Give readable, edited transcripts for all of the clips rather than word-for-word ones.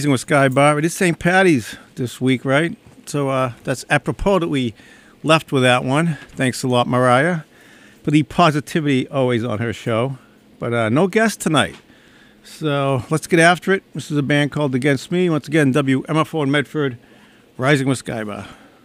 With Sky Bar. It is St. Patty's this week, right? So that's apropos that we left with that one. Thanks a lot, Mariah, for the positivity always on her show. But no guest tonight. So let's get after it. This is a band called Against Me. Once again, WMFO in Medford, Rising with Sky Bar.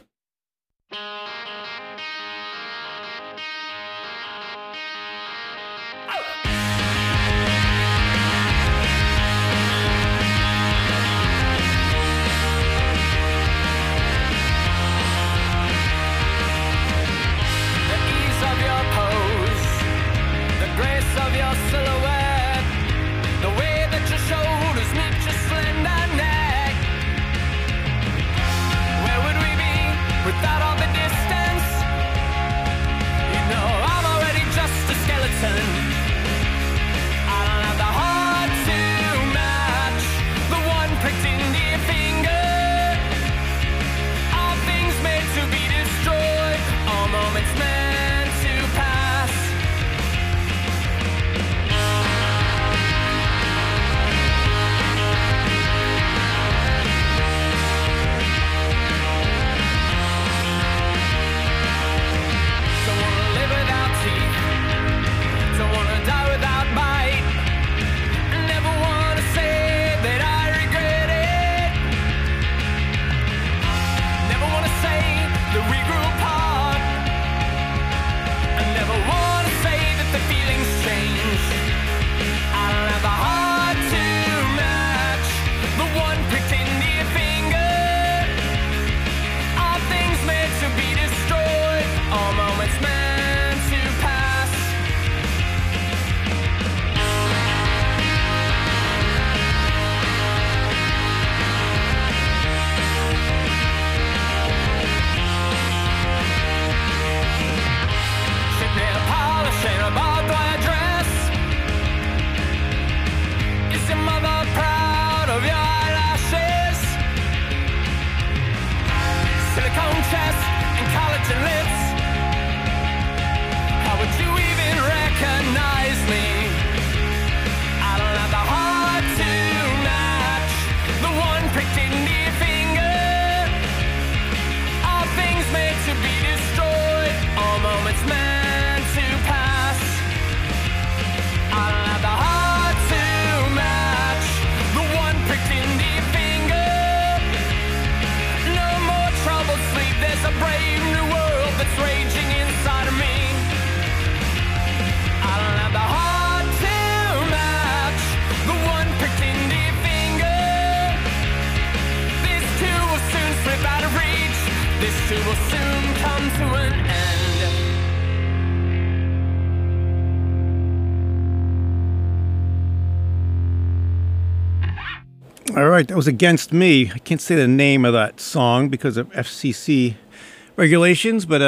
All right, that was Against Me. I can't say the name of that song because of FCC regulations, but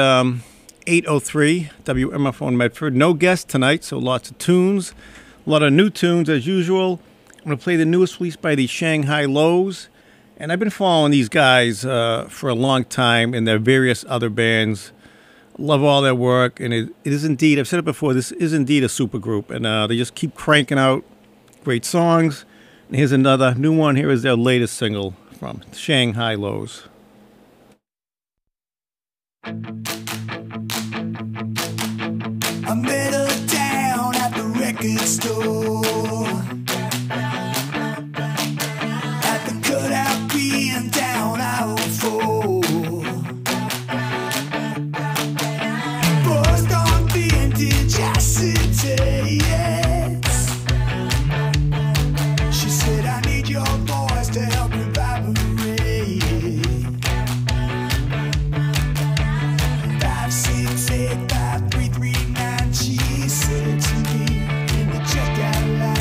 8:03 WMFO in Medford. No guest tonight, so lots of tunes, a lot of new tunes as usual. I'm going to play the newest release by the Shanghai Lows, and I've been following these guys for a long time and their various other bands. Love all their work, and it is indeed, I've said it before, this is indeed a super group, and they just keep cranking out great songs. And here's another new one. Here is their latest single from Shanghai Lows. I met her down at the record store, at the cutout being down out 4. Boys gone vintage acetate. She said, I need your voice to help revive me. 5, 6, 8, 5, 3, 3, 9. She said to me in the checkout line.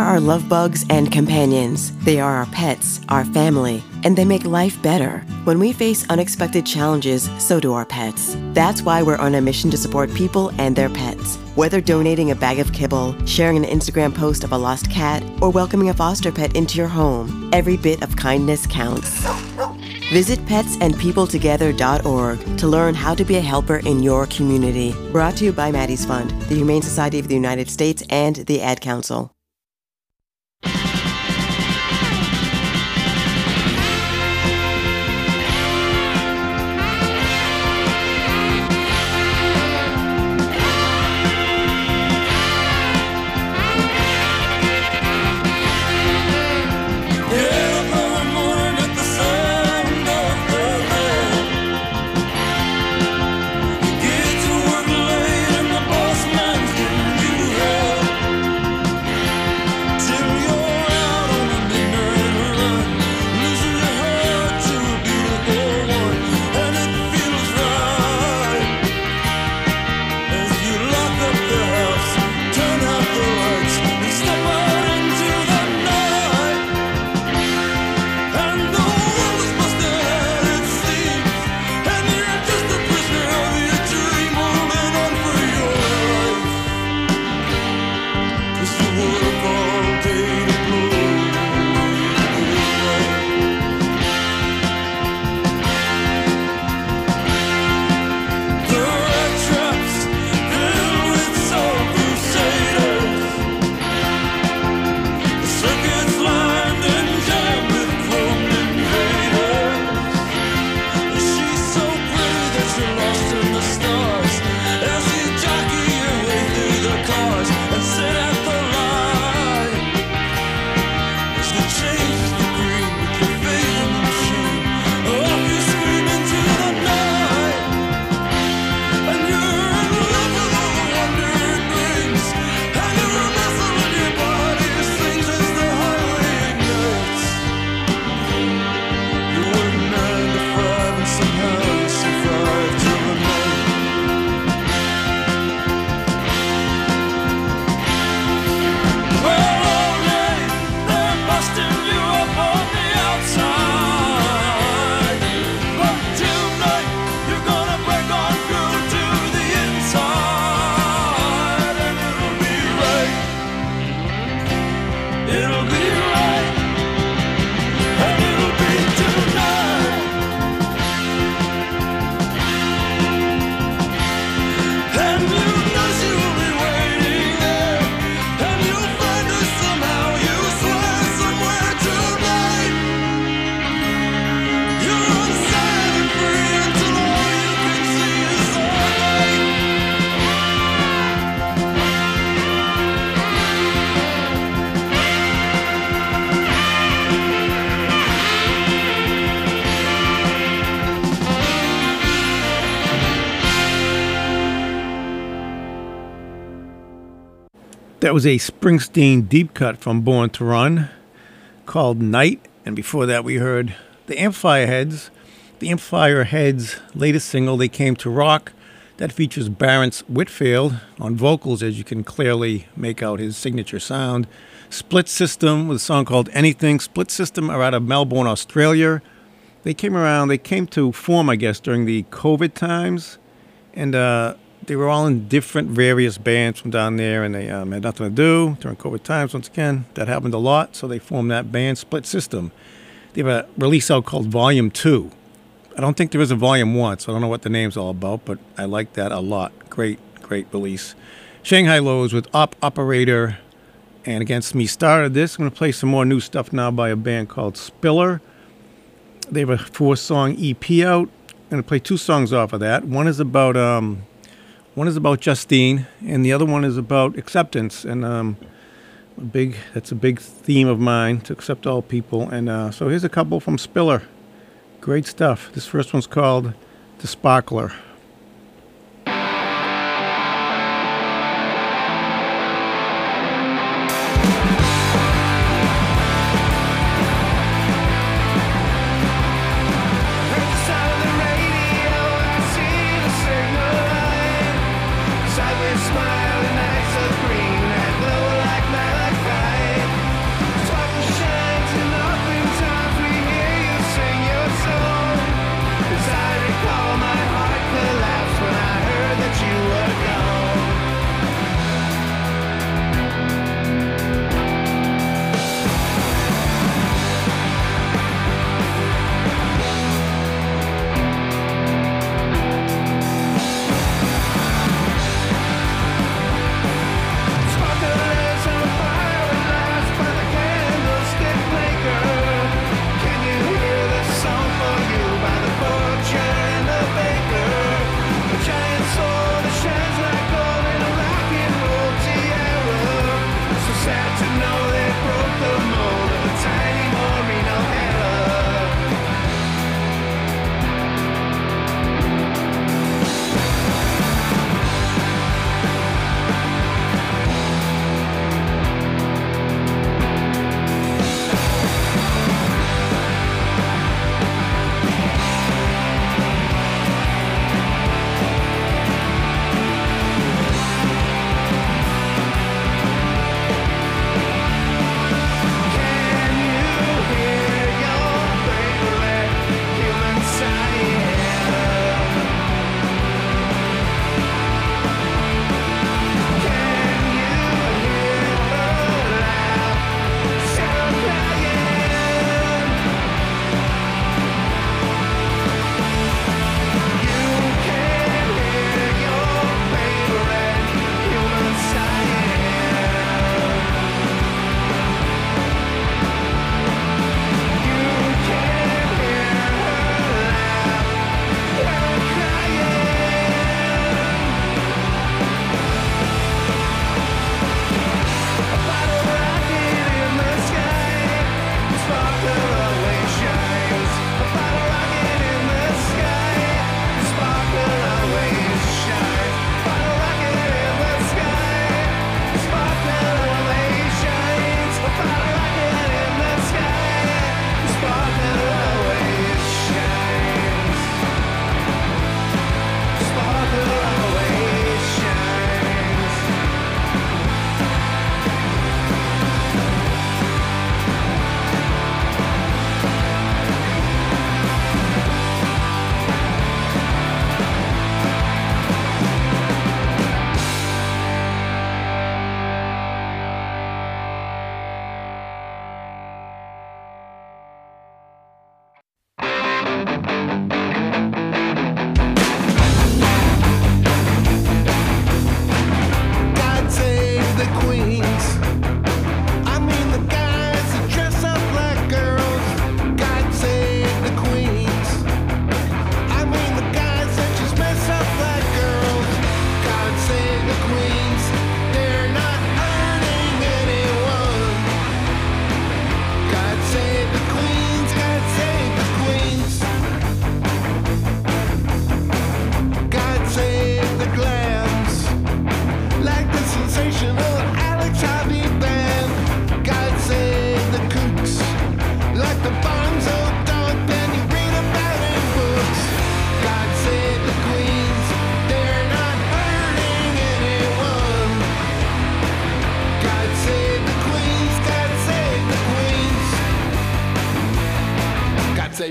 our love bugs and companions. They are our pets, our family, and they make life better. When we face unexpected challenges, so do our pets. That's why we're on a mission to support people and their pets. Whether donating a bag of kibble, sharing an Instagram post of a lost cat, or welcoming a foster pet into your home, every bit of kindness counts. Visit petsandpeopletogether.org to learn how to be a helper in your community. Brought to you by Maddie's Fund, the Humane Society of the United States, and the Ad Council. That was a Springsteen deep cut from Born to Run called Night. And before that, we heard the Amplifier Heads. The Amplifier Heads' latest single, They Came to Rock, that features Barrence Whitfield on vocals, as you can clearly make out his signature sound. Split System with a song called Anything. Split System are out of Melbourne, Australia. They came to form, I guess, during the COVID times. And they were all in different various bands from down there, and they had nothing to do during COVID times. Once again, that happened a lot, so they formed that band, Split System. They have a release out called Volume 2. I don't think there is a Volume 1, so I don't know what the name's all about, but I like that a lot. Great release. Shanghai Lows with Operator and Against Me started this. I'm going to play some more new stuff now by a band called Spiller. They have a 4-song EP out. I'm going to play 2 songs off of that. One is about Justine, and the other one is about acceptance. And that's a big theme of mine, to accept all people. And so here's a couple from Spiller. Great stuff. This first one's called The Sparkler. Smiling eyes of green that glow like malachite.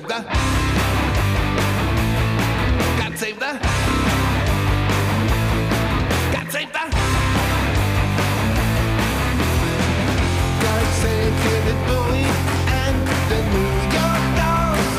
the. God save the. God save the. God save David Bowie and the New York Dolls.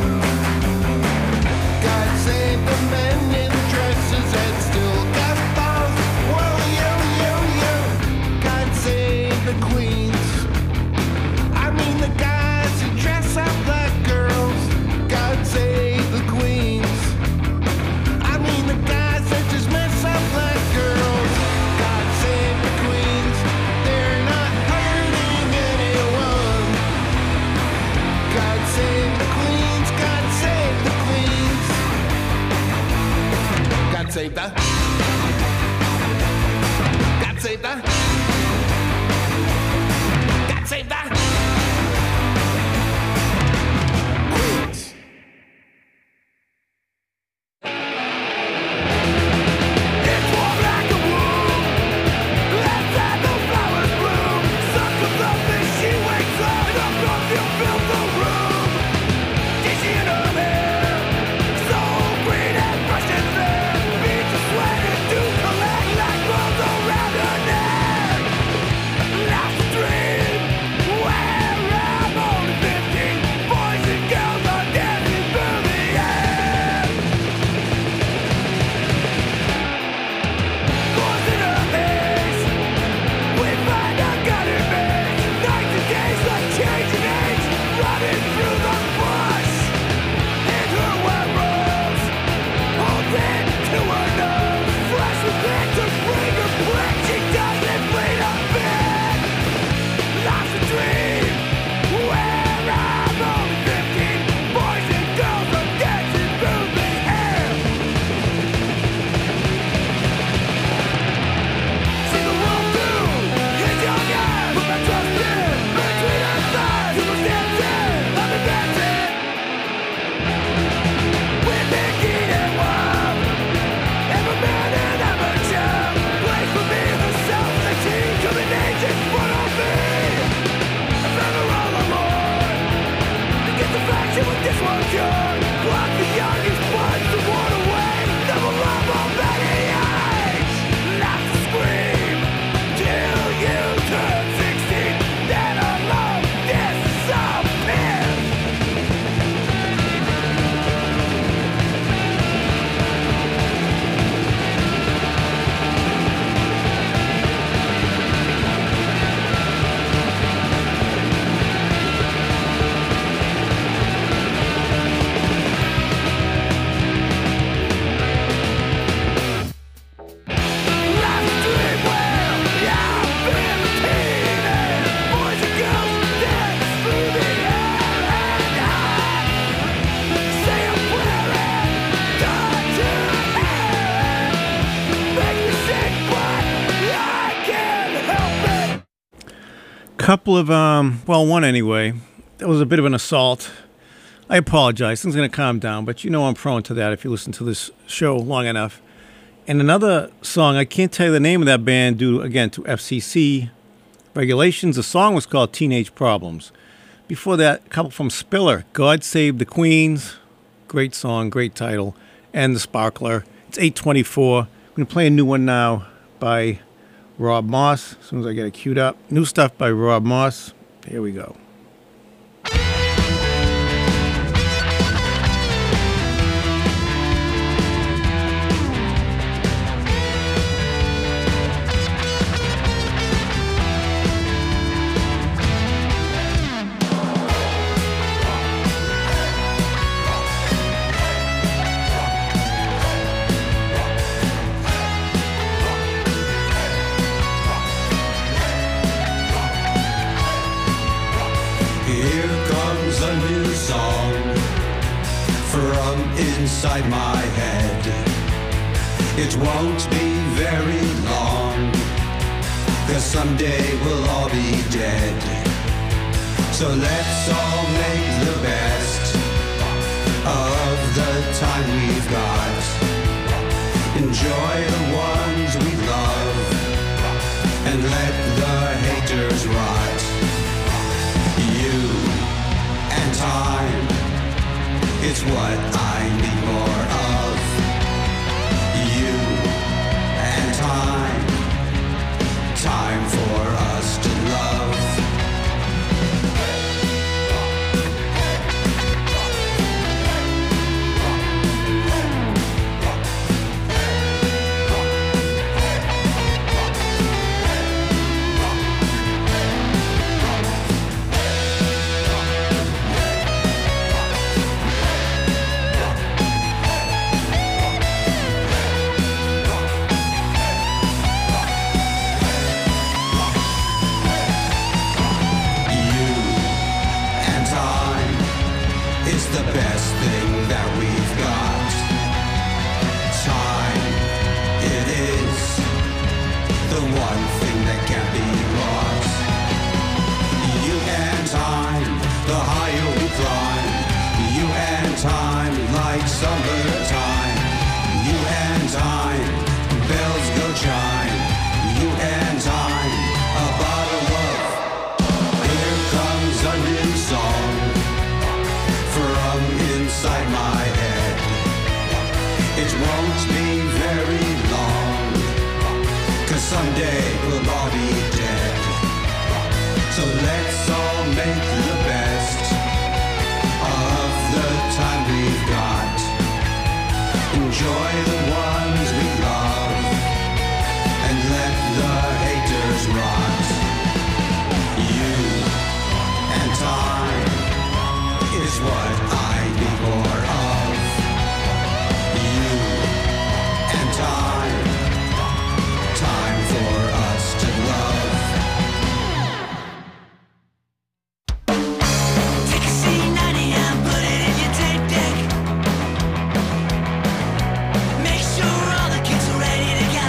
God save the men in dresses and still got balls. Whoa, yo, yo, yo. God save the queens. I mean the guys who dress up like girls. God save the queens. I mean the guys that just mess up like girls. God save the queens. They're not hurting anyone. God save the queens. God save the queens. God save the. God save the. God save the. Queens. It's warm like a womb. Let's have the flowers bloom. Sun comes up and she wakes up. And up comes you fill the room. Dizzy in her hair. So green and fresh and fair. Beads of sweat and dew collect like clouds around her neck. Life's a dream. Where I'm only 15. Boys and girls are dancing through the air. Boys in her face. We find a gutter maze. Nights and days like changing age. Running through the bush. In her wet rose. Holding to her nose. Fresh with it to bring her prick. She doesn't bleed a bit. Life's a dream. Where I'm only 15. Boys and girls are dancing through the air. See the world through his young eyes. Put my trust in between her thighs. You must dancing, I've been dancing. We've been keen and wild. Every man and every child. Place for me herself, 16, coming age in front of me. I found her all alone. To get the faction with this one cure. Block the youngest ones to run away. Never love on any age. Life's a scream till you turn 16. Then our love disappears. Life's a dream where I've been repeating. Boys and girls dance through the air and I say a prayer and die to air. Make me sick, but I can't help it. Couple of well, one anyway. That was a bit of an assault. I apologize. Things are going to calm down, but you know I'm prone to that if you listen to this show long enough. And another song, I can't tell you the name of that band due, again, to FCC regulations. The song was called Teenage Problems. Before that, a couple from Spiller, God Save the Queens. Great song, great title. And The Sparkler. It's 8:24. I'm going to play a new one now by Rob Moss, as soon as I get it queued up. New stuff by Rob Moss. Here we go. Inside my head, it won't be very long, 'cause someday we'll all be dead. So let's all make the best of the time we've got. Enjoy the ones we love and let the haters rot. You and time It's what I need more of. You and time. Time for us to love. The best thing that we've got. Time, it is the one thing that can't be bought. You and time, the higher we climb. You and time, like summertime. You and time, bells go chime. You and time, a bottle of. Here comes a new song from inside my head. It won't be very long, 'cause someday we'll all be dead. So let's all make the best of the time we've got. Enjoy the ones we love, and let the haters rot. You and time is what I need more of. You and time. Time for us to love. Take a C90 and put it in your tape deck. Make sure all the kids are ready to go.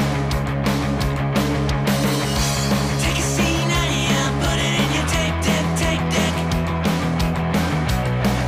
Take a C90 and put it in your tape deck, tape deck.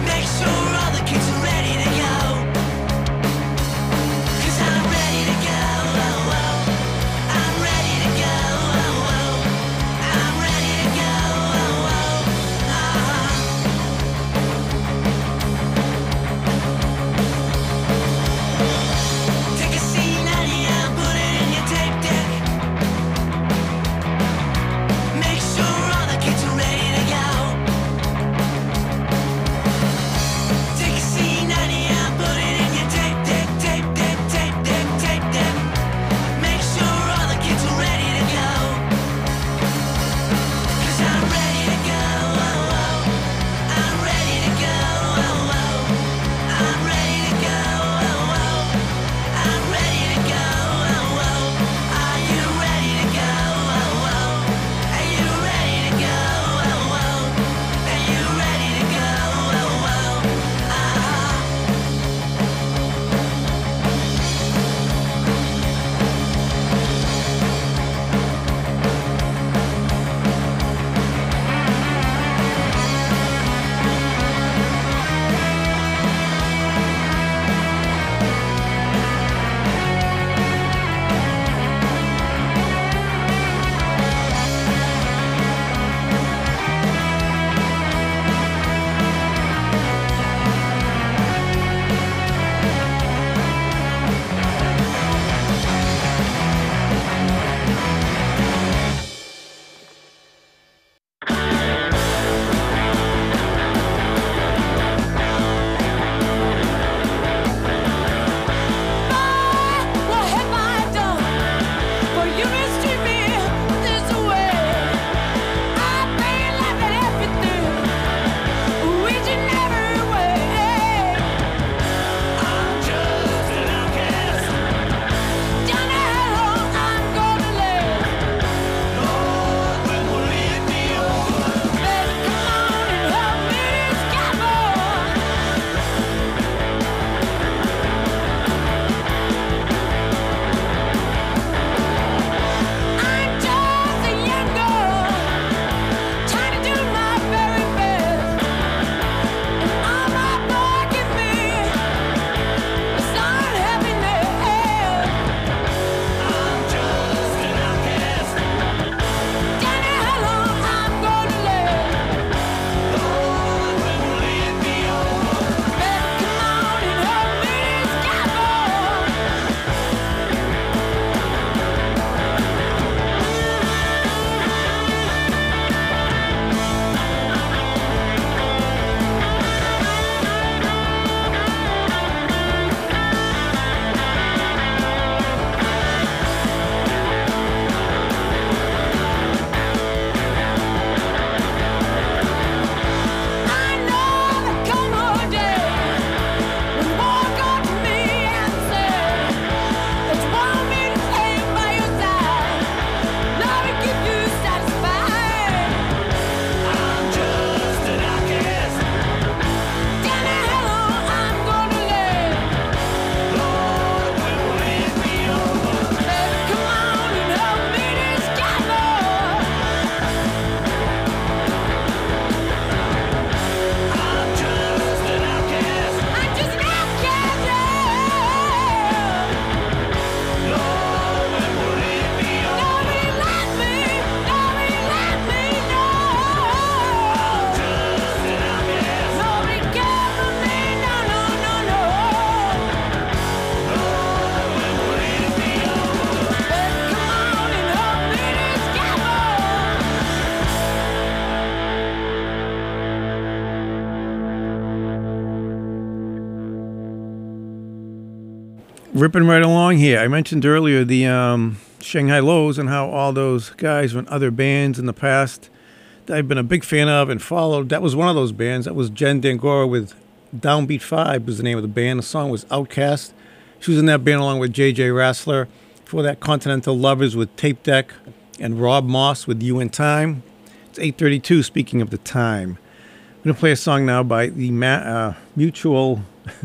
Ripping right along here. I mentioned earlier the Shanghai Lows and how all those guys were in other bands in the past that I've been a big fan of and followed. That was one of those bands. That was Jen Dangora with Downbeat 5 was the name of the band. The song was Outcast. She was in that band along with J.J. Rassler. Before that, Continental Lovers with Tape Deck and Rob Moss with You and Time. It's 8:32, speaking of the time. I'm going to play a song now by the Mutual...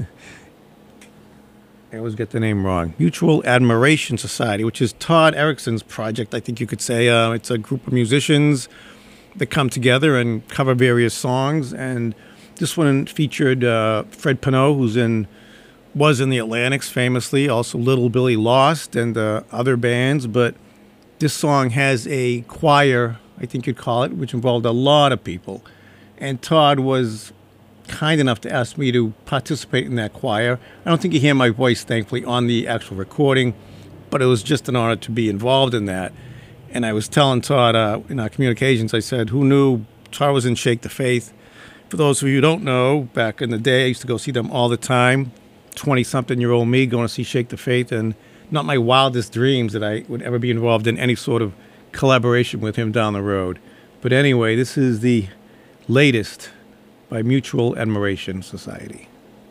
I always get the name wrong. Mutual Admiration Society, which is Todd Erickson's project, I think you could say. It's a group of musicians that come together and cover various songs. And this one featured Fred Pinot, who was in the Atlantics famously, also Little Billy Lost and other bands. But this song has a choir, I think you'd call it, which involved a lot of people. And Todd was kind enough to ask me to participate in that choir. I don't think you hear my voice, thankfully, on the actual recording, but it was just an honor to be involved in that. And I was telling Todd in our communications, I said, who knew Todd was in Shake the Faith? For those of you who don't know, back in the day, I used to go see them all the time. 20-something-year-old me going to see Shake the Faith, and not my wildest dreams that I would ever be involved in any sort of collaboration with him down the road. But anyway, this is the latest by Mutual Admiration Society.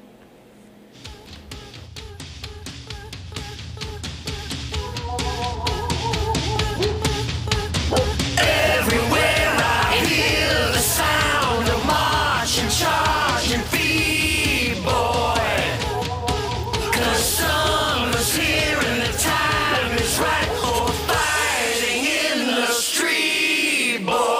Everywhere I hear the sound of march and charge and feed, boy. 'Cause summer's here and the time is right for fighting in the street, boy.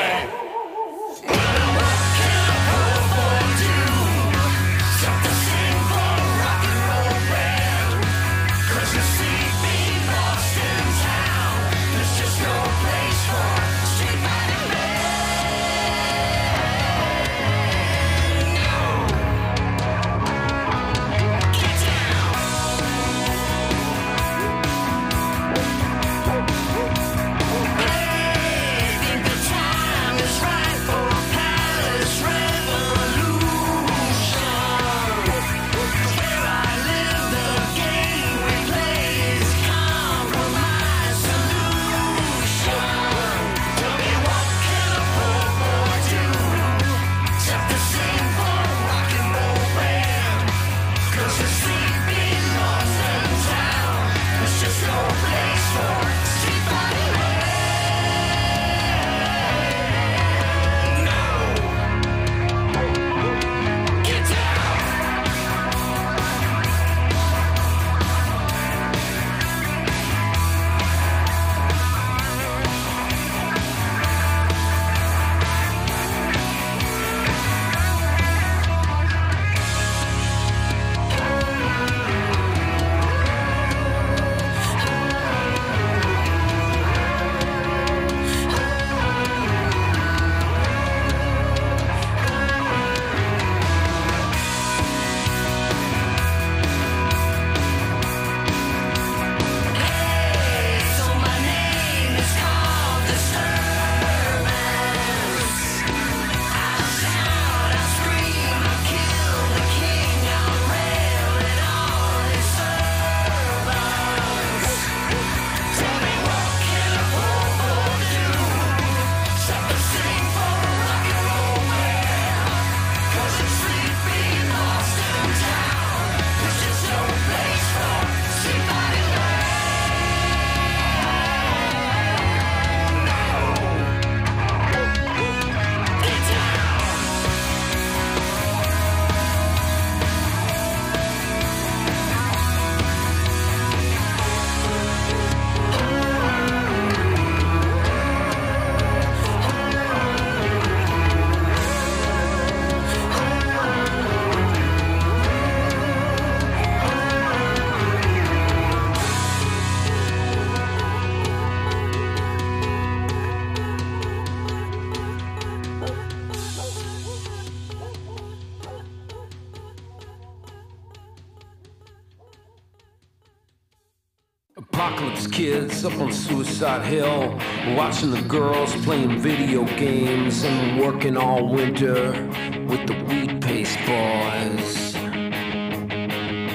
Apocalypse kids up on Suicide Hill, watching the girls playing video games and working all winter with the weed paste boys.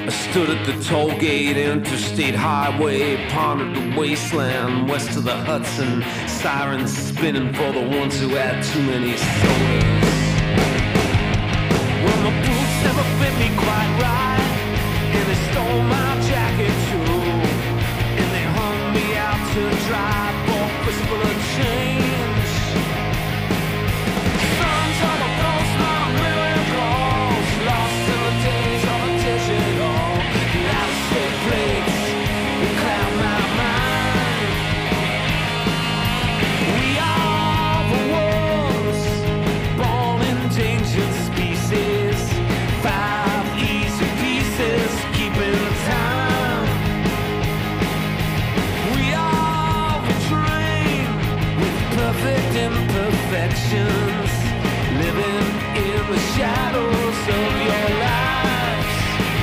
I stood at the toll gate, interstate highway, pondered the wasteland west of the Hudson, sirens spinning for the ones who had too many sodas. Well, my boots never fit me quite right, and they stole my jacket too, and they hung me out to dry for a fistful of change. Sons of a postman, miracles, lost in the days of a digital. Out-of-state plates that cloud my mind. We are the wolves, born endangered species. 5 easy pieces, keeping time. We are the train with perfect imperfections, living in the shadows of your lives.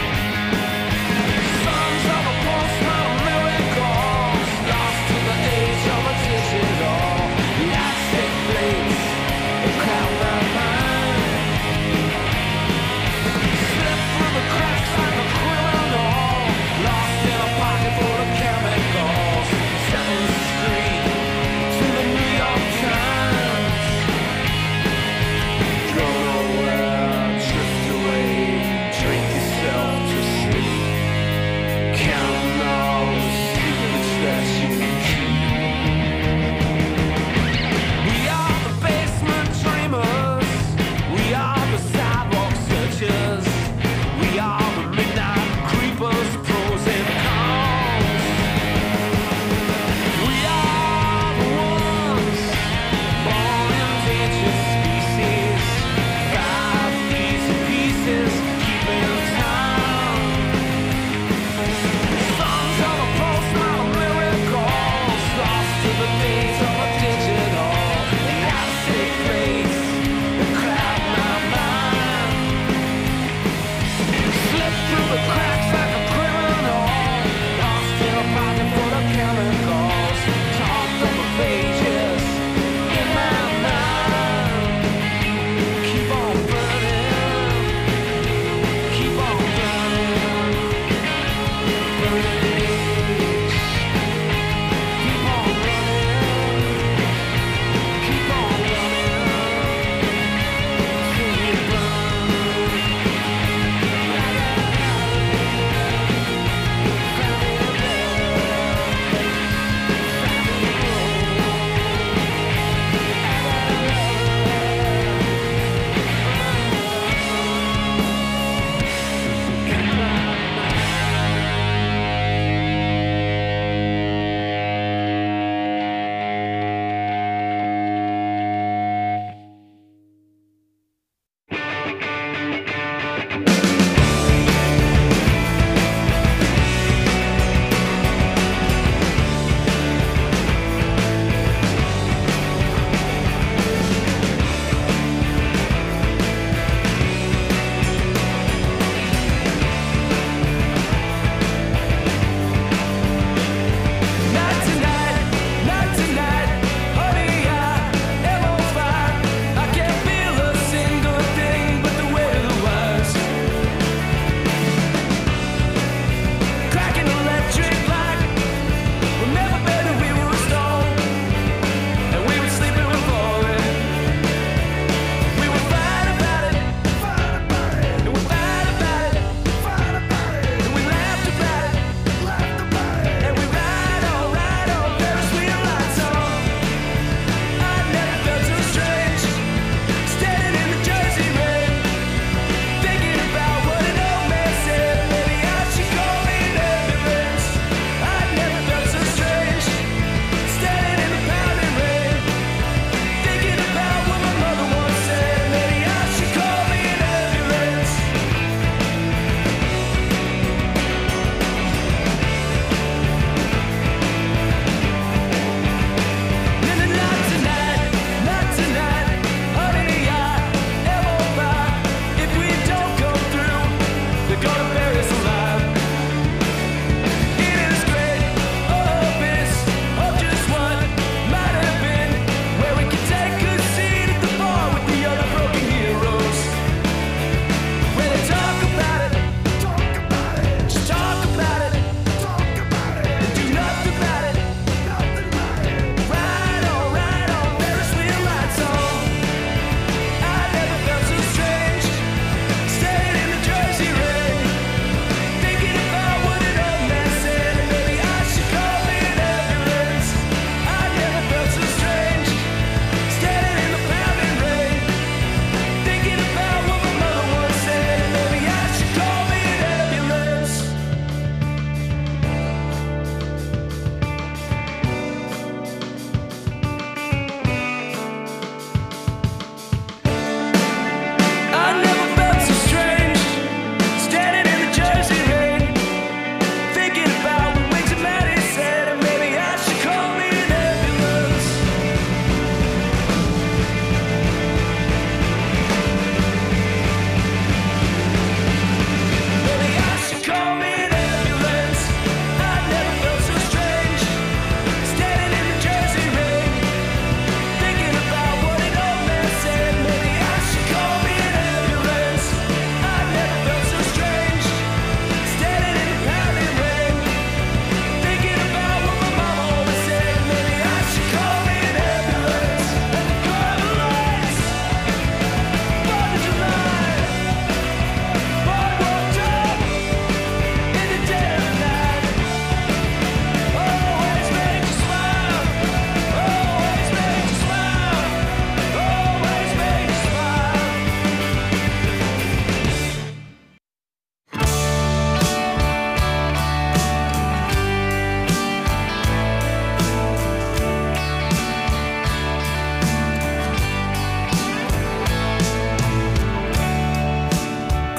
Sons of a postman, miracles, lost to the age of a digital. Elastic blades that cloud my mind. Slip through the cracks like a criminal, lost in a pocket full of chemicals. 7th Street to the New York Times. Go nowhere.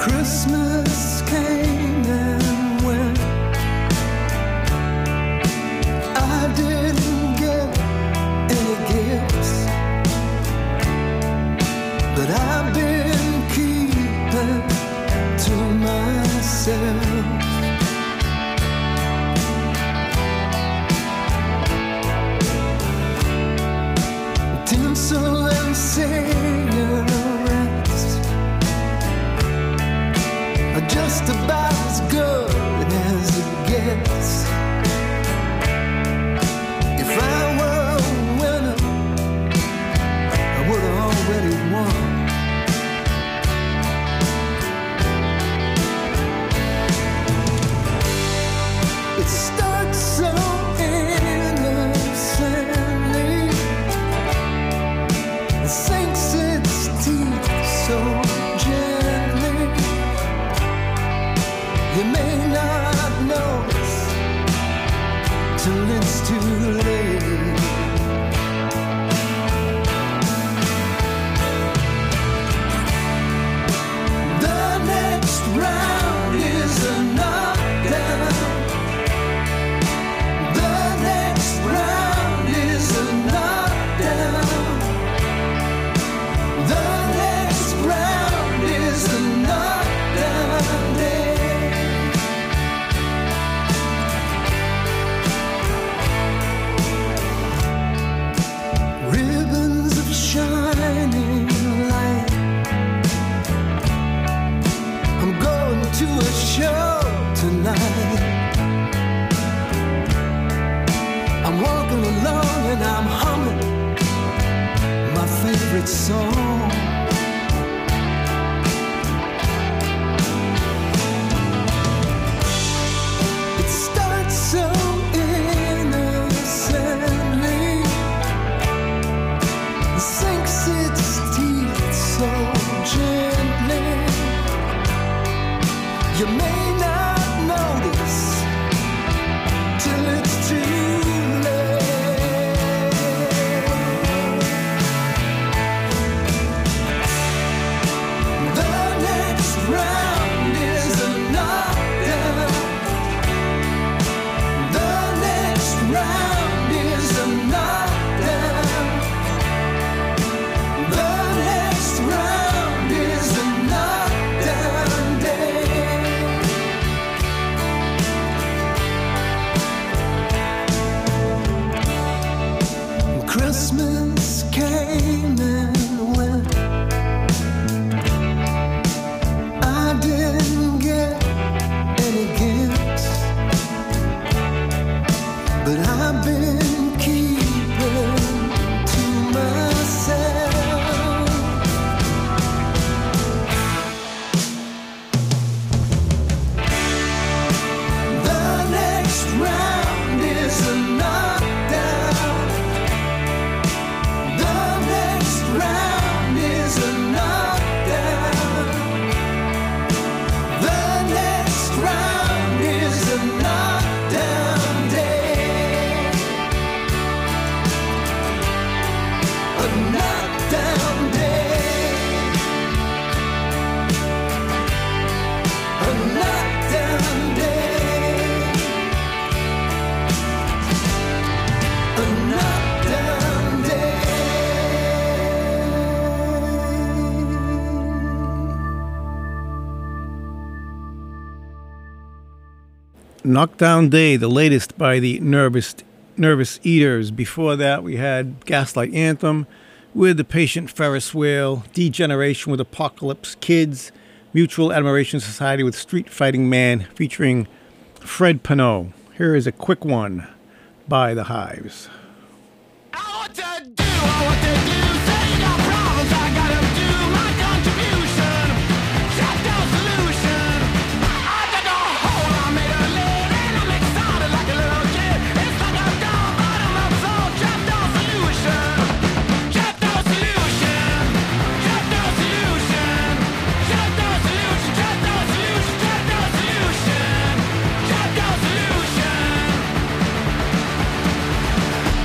Christmas came and went. I didn't get any gifts, but I've been keeping to myself. Tinsel and cigarettes are just about as good as it gets. If I were a winner, I would have already won. It starts so innocently, it sinks its teeth so gently. You may not notice till it's too late. The next round is a knockdown. The next round is a knockdown. The next round is a knockdown day. Ribbons of shining light. I'm going to a show tonight. I'm walking along and I'm humming my favorite song. It starts so innocently, it sinks its teeth so gently. You may not notice till it's too late. The next round is a knockdown. The next round is a knockdown. The next round is a knockdown day. Christmas came and went. I didn't get any gifts, but I've been keeping to myself. The next round is a knockdown. The next round is a knockdown. The next round is a knockdown day. A knockdown day. A knockdown day. A knockdown day. Knockdown Day, the latest by the Nervous Eaters. Before that, we had Gaslight Anthem with The Patient Ferris Whale, Degeneration with Apocalypse Kids, Mutual Admiration Society with Street Fighting Man featuring Fred Pinot. Here is a quick one by The Hives. I want to do, say no problems, I gotta do my contribution. Check no solution. I dug a hole, I made a lid, and I'm excited like a little kid. It's like a dog bottom of soul, check no solution. Check no solution. Check no solution. Check no solution. Check no solution. Check no solution. Check no solution.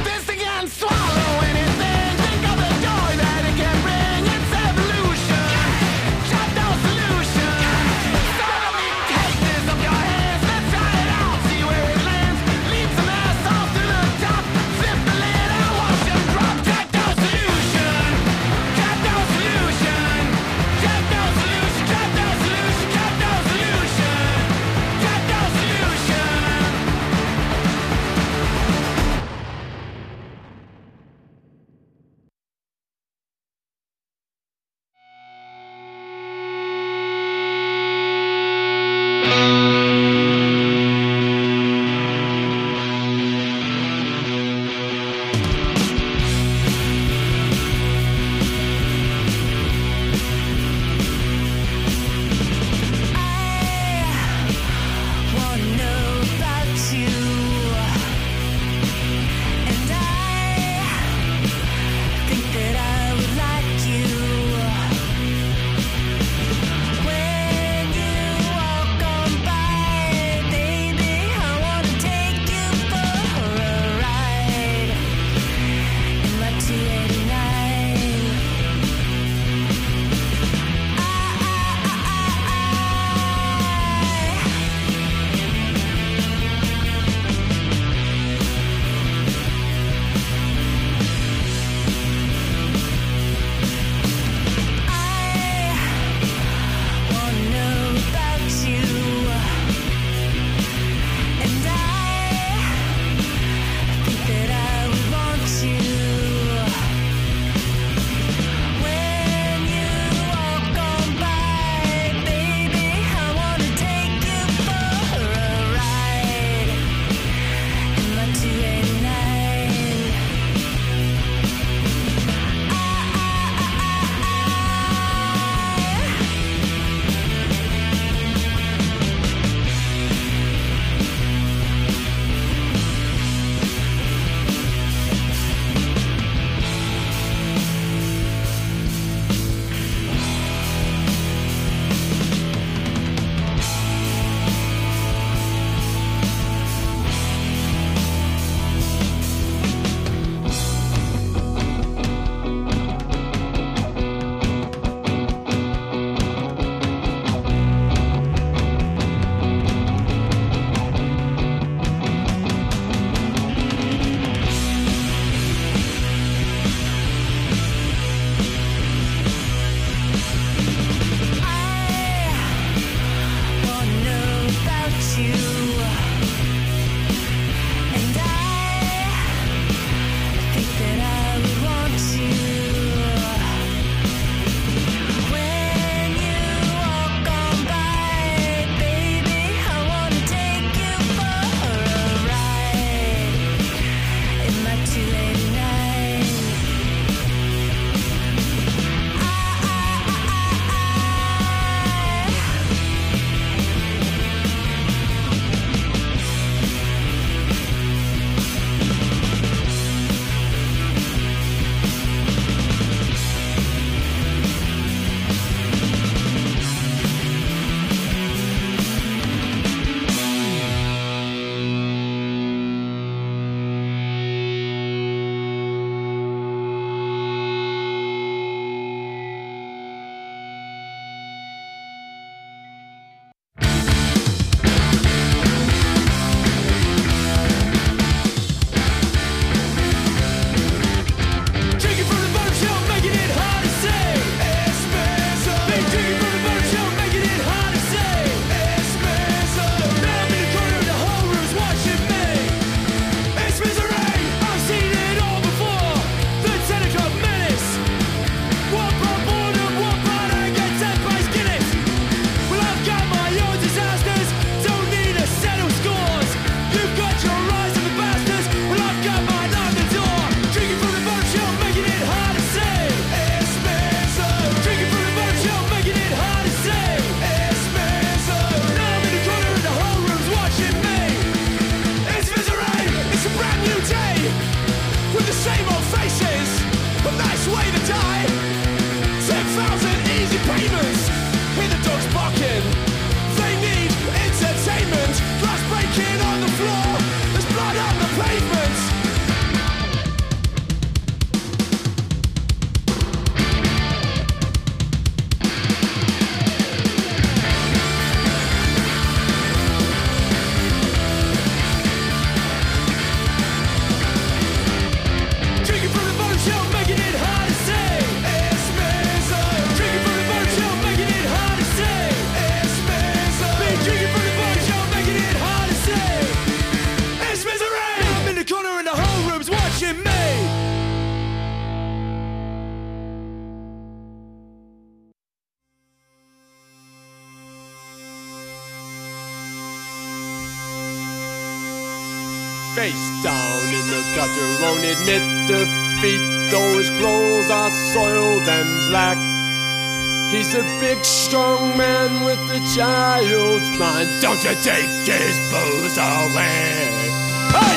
face down in the gutter, won't admit defeat, though his clothes are soiled and black. He's a big, strong man with a child's mind. Don't you take his booze away. Hey!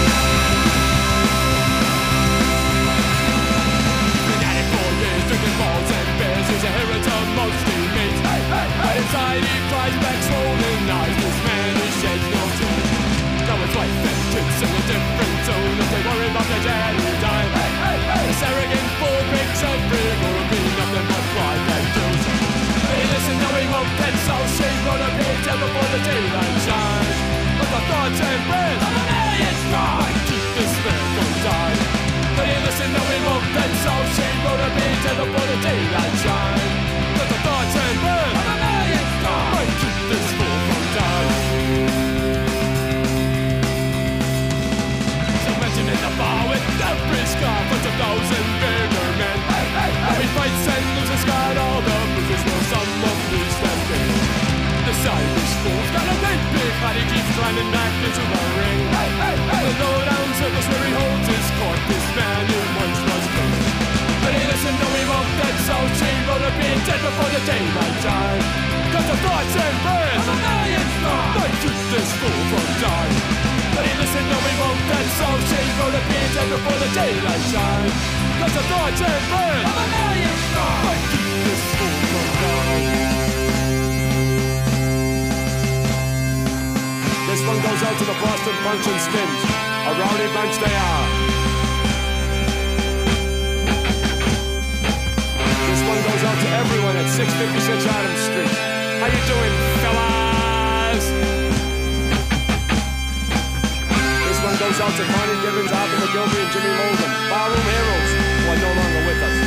Been at it 4 years, drinking balls and beers. He's a hero to most he meets. But inside he flies back swollen eyes. This man, he sheds no tears. Now his wife and kids in a different zone as they worry about their dad who died. This arrogant fool picks up free will be nothing but pride and dues. Hey, listen, now he won't get so shame on a page before the daylight shines. But the thoughts and prayers of a million strong might keep this man from dying. Hey, listen, now he won't get so shame on a page before the daylight shines. But the thoughts and prayers of a million strong might keep this fool from dying. In the bar with every scar, but 1,000 bigger men. He fights and loses, got all the bruises, will some of these them big. The Irish fool's got a great big heart, he keeps climbing back into the ring. The low-down circus where he holds his court, this man who once was king. But he listen, no, he won't get so cheap, but to be dead before the daylight time. Cause the thoughts and prayers of a million strong might keep this fool from dying. But he listen, no, we won't get so shame for the beans and before the daylight shine. Cause the thoughts and prayers of a million strong might keep this fool from dying. This one goes out to the Boston Punch and Skins. A rowdy bunch they are. This one goes out to everyone at 656 Adams Street. How you doing, fellas? This one goes out to Connie Gibbons, Arthur McGilvery, and Jimmy Logan, barroom heroes who are no longer with us.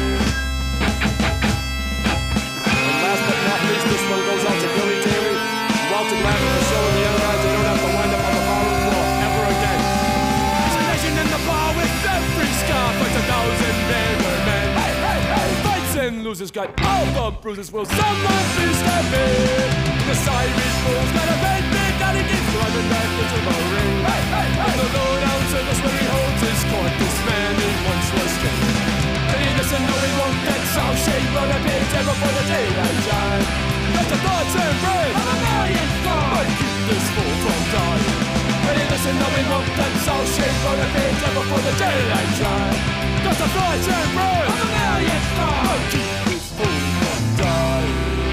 And last but not least, this one goes out to Billy Daly, Walter Gladden, Michelle, and the other guys that don't have to wind up on the barroom floor ever again. There's a nation in the bar with every scar, fights 1,000 bigger men. Fights and loses, got all the bruises, will someone please step in? The Irish fool's got a big that he keeps climbing back into the ring. In the low-down circus where he holds his court, this man he once was king. And he listen, no, he won't get so shame on a page ever before the daylight shine. That's the thoughts and prayers of a million strong might keep this fool from dying. And he listen, no, he won't get so shame on a page ever before the daylight shine. That's the thoughts and prayers of a million strong might keep this fool from dying.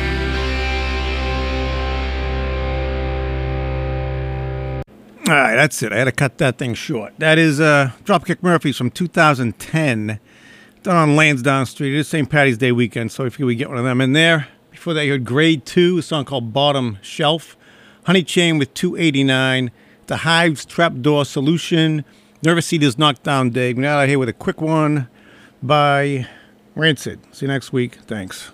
All right, that's it. I had to cut that thing short. That is Dropkick Murphys from 2010, done on Lansdowne Street. It is St. Paddy's Day weekend, so if we get one of them in there. Before that, you heard Grade 2, a song called Bottom Shelf. Honey Chain with 289. The Hives Trapdoor Solution. Nervous Eaters Knockdown Day. We're out of here with a quick one by Rancid. See you next week. Thanks.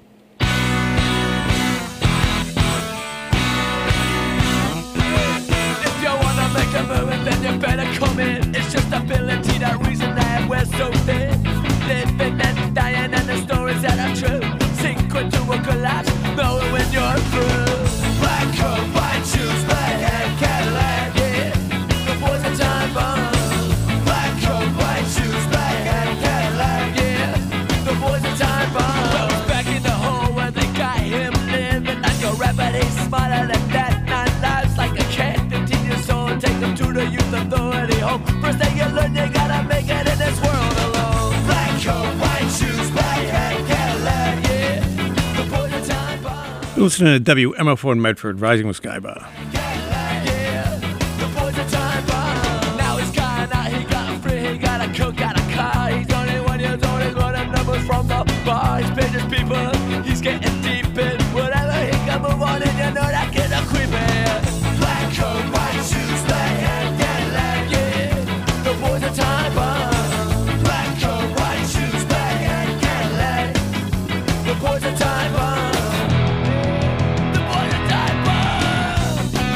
Make a move and then you better come in. It's just ability, that reason that we're so thin. Living and dying and the stories that are true. Sink into a collapse, knowing when you're through. Black coat, white shoes, red hair, Cadillac, yeah. The boys are time bomb. Black coat, white shoes, red hair, Cadillac, yeah. The boys are time bomb. Well, it's back in the hole where they got him living like a rabbit. He's smarter than that. 9 lives like a cat. Take them to the youth authority home. First thing you learn, you gotta make it in this world alone. Black coat, white shoes, black hat, Cadillac, yeah. The boys are time bomb. Listening to WMFO in Medford, Rising with Skybar. Cadillac, yeah. The boys are time bomb. Now he's gone out, he got free, he got a cook, got a car. He's 21 years old, he's running numbers from the bar. He's paid his people, he's getting deep in whatever he can move on, and you know that kid a creepy. Black coat, white shoes, black hat, Cadillac, yeah. The boys are time bomb. Black coat, white shoes, black hat, Cadillac. The boys are time bomb. The boys are time bomb.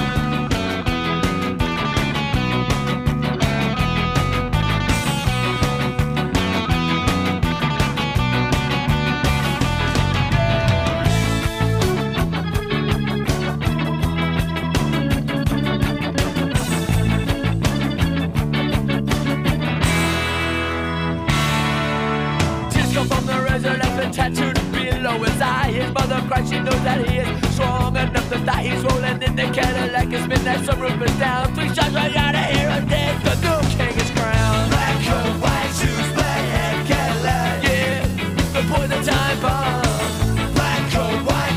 like it's midnight, some roof is down. 3 shots right now.